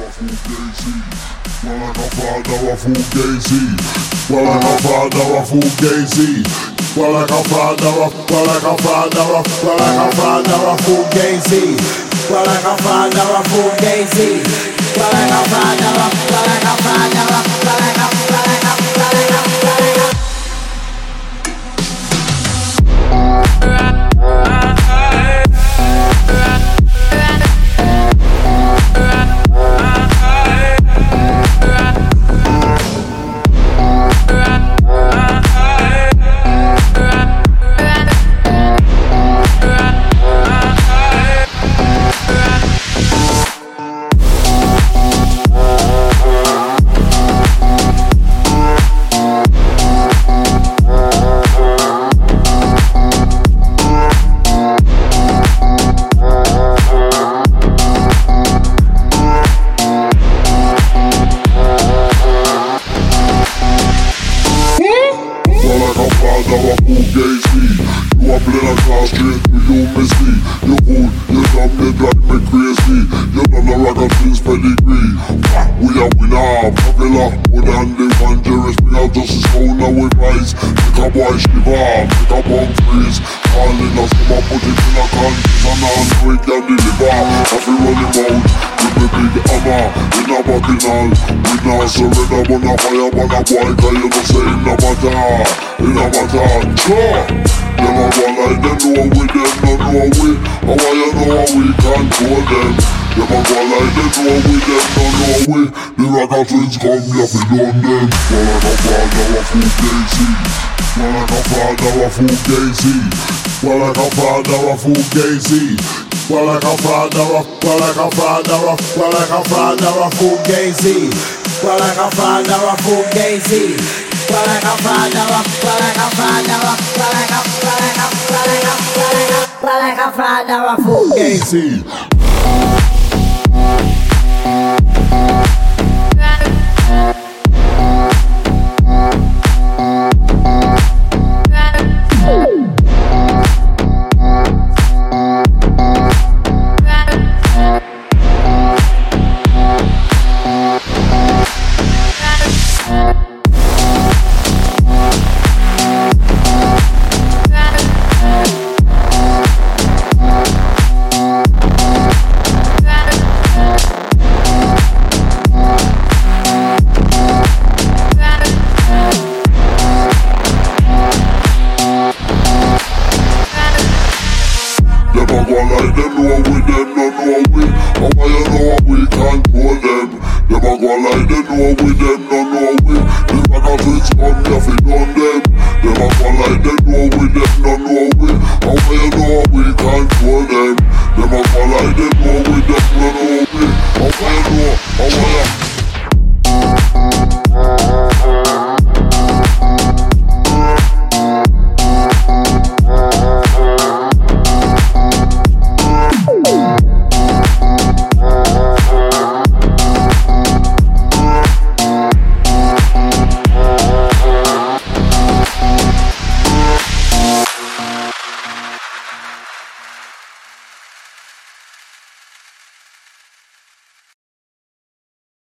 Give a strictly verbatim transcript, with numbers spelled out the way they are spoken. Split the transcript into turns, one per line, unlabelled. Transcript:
Guarda fugazi, guarda guarda fugazi, guarda guarda guarda guarda guarda fugazi, guarda guarda fugazi, guarda guarda guarda guarda you a blend class straight to you miss me. You old, you dumb, you drive me crazy. You done a rock and twins pedigree. We are winner, popular, more than the one Jerry's. Me out just as phone now with rise. Make a boy shiver, make a bum freeze. Calling us from a put it in a countries and on we can deliver. I feel running out with the big hammer in a bacchanal. We not surrender, but not fire, but a boy can you not say in a matter, in a matter. Sure. Them a go like them know we, them no know we. How I you know we control them. Them a go like them know we, them no know we. The Ragga twins come here fi done them. Well like a father a fugazi, well like a father a fugazi, well like a father a fugazi, well like a father a, well like a father a, well like a father a fugazi, well like a father a fugazi. Well like a father, well like a father, well like a, well like a, well like a, well like a father of fugazi. Like them know we, them no know we. How I you know we control them. Them a go like them know we, them no know we. The Ragga twins come here fi done them. Them a go like them know we, them no know we. How I you know we